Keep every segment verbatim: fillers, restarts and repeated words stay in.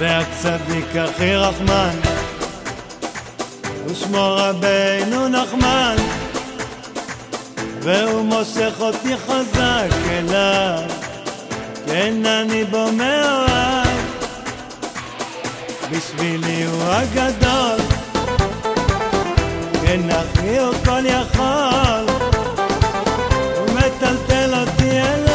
זה הצדיק הכי רחמן, ושמו רבינו נחמן, והוא מושך אותי חזק אליו, כן אני בו מאוהב, בשבילי הוא הגדול, כן אחי הוא כל יכול, הוא מטלטל אותי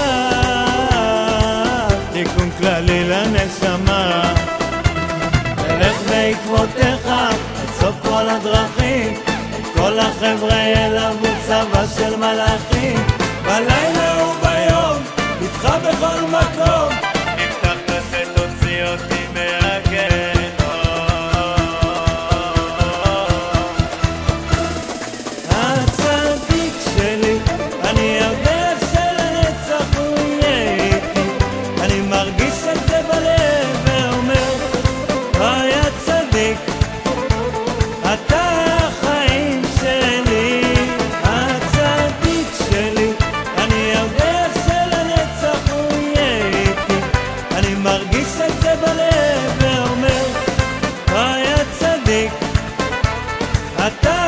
אליו, תיקון כללי לנשמה, תלך בעקבותיך את סוף כל הדרכים, את כל החבר'ה אליו הוא צבא של מלאכים, בלילה וביום איתך בכל מקום, נפתח תעשה תוציא אותי הצדיק שלי, אני יודע שלנצח הוא יהיה איתי, אני מרגיש את זה בלב ואומר אוי הצדיק, אתה החיים שלי, הצדיק שלי, אני יודע שלנצח הוא יהיה איתי, אני מרגיש את זה בלב ואומר אוי הצדיק, אתה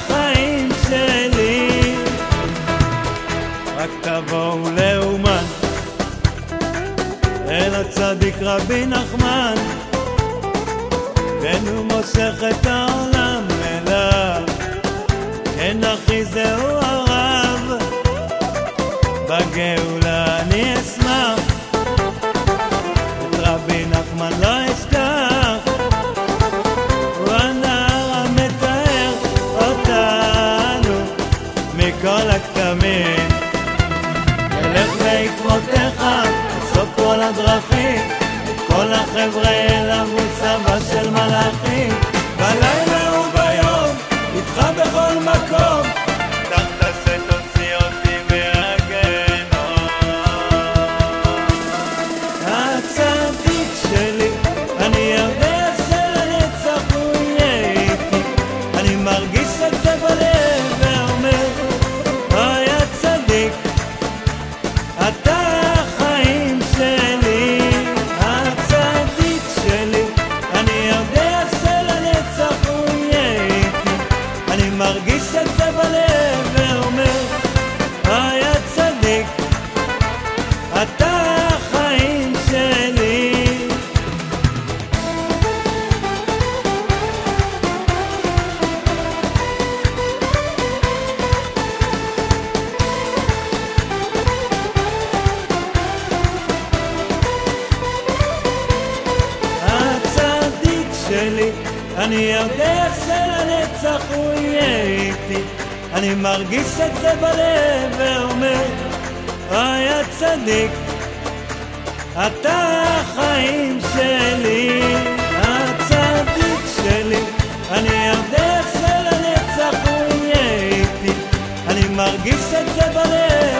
רק תבואו לאומן אל הצדיק רבי נחמן, כן הוא מושך את העולם אליו, כן אחי זהו הרב, בגאולה אני אשמח, את רבי נחמן לא אשכח, הוא הנער המתאר אותנו מכל הכתמים, תלך בעקבותיך, בסוף כל הדרכים, כל החבר'ה אליו הוא צבא של מלאכים, בלילה וביום, איתך בכל מקום, פתח תעשה תוציא אותי מהגיהנום. הצדיק שלי, אני יודע שלנצח הוא יהיה איתי, אני מרגיש את זה בלב ואומר אוי הצדיק, אתה החיים שלי, הצדיק שלי, אני יודע שלנצח הוא יהיה איתי, אני מרגיש את זה בלב ואומר אוי הצדיק, אתה החיים שלי. שלי, אני יודע שלנצח הוא יהיה איתי, אני מרגיש את זה בלב ואומר אוי הצדיק, אתה החיים שלי, הצדיק שלי, אני יודע שלנצח הוא יהיה איתי, אני מרגיש את זה בלב